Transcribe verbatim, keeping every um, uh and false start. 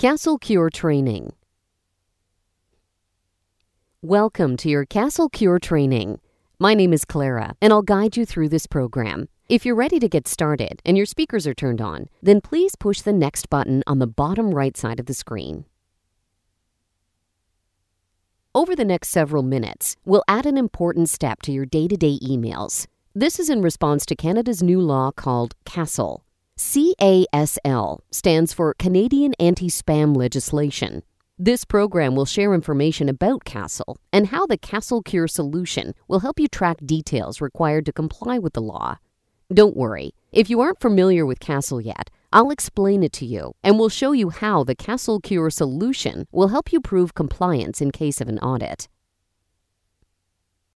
Castle Cure Training. Welcome to your Castle Cure Training. My name is Clara, and I'll guide you through this program. If you're ready to get started and your speakers are turned on, then please push the next button on the bottom right side of the screen. Over the next several minutes, we'll add an important step to your day-to-day emails. This is in response to Canada's new law called CASL. C A S L stands for Canadian Anti-Spam Legislation. This program will share information about CASL and how the Castle Cure solution will help you track details required to comply with the law. Don't worry, if you aren't familiar with CASL yet, I'll explain it to you and we'll show you how the Castle Cure solution will help you prove compliance in case of an audit.